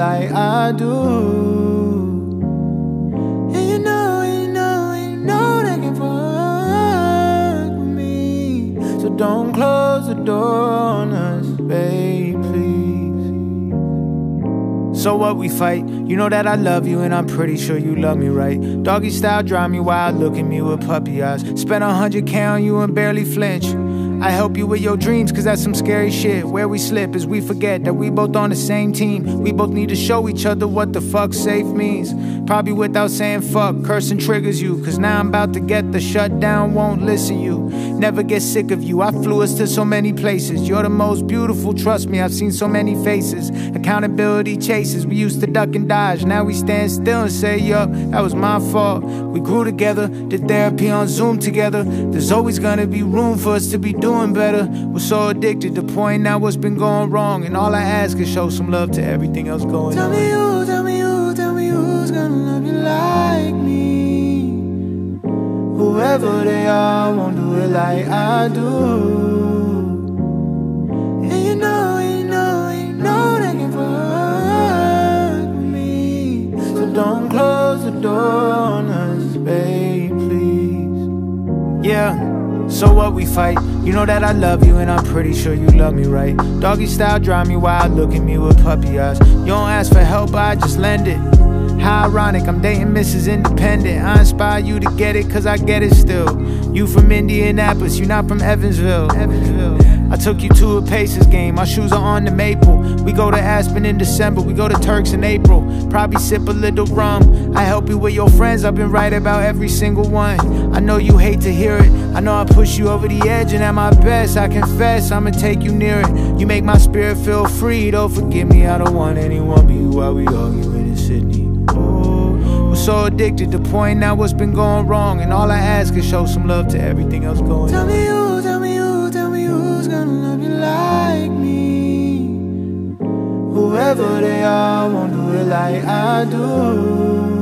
like I do. And you know they can fuck with me. So don't close the door on us, babe, please. So what, we fight? You know that I love you and I'm pretty sure you love me, right? Doggy style, drive me wild, look at me with puppy eyes. Spent 100K on you and barely flinch. I help you with your dreams, cause that's some scary shit. Where we slip is we forget that we both on the same team. We both need to show each other what the fuck safe means. Probably without saying fuck, cursing triggers you. Cause now I'm about to get the shutdown, won't listen you. Never get sick of you, I flew us to so many places. You're the most beautiful, trust me, I've seen so many faces. Accountability chases, we used to duck and dodge. Now we stand still and say, yup, that was my fault. We grew together, did therapy on Zoom together. There's always gonna be room for us to be doing better. We're so addicted to pointing out what's been going wrong, and all I ask is show some love to everything else going on. Tell me who's gonna love you like me. Whoever they are won't do it like I do. And you know they can fuck with me. So don't close the door on us, babe, please. Yeah. So what, we fight? You know that I love you and I'm pretty sure you love me, right? Doggy style, drive me wild, look at me with puppy eyes. You don't ask for help, I just lend it. How ironic, I'm dating Mrs. Independent. I inspire you to get it, cause I get it still. You from Indianapolis, you not from Evansville. I took you to a Pacers game, our shoes are on the maple. We go to Aspen in December, we go to Turks in April. Probably sip a little rum. I help you with your friends, I've been right about every single one. I know you hate to hear it, I know I push you over the edge, and at my best, I confess, I'ma take you near it. You make my spirit feel free, don't forgive me, I don't want anyone but you while we arguing in Sydney. We're so addicted to pointing out what's been going wrong, and all I ask is show some love to everything else going on. Tell me who's gonna love you like me. Whoever they are won't do it like I do.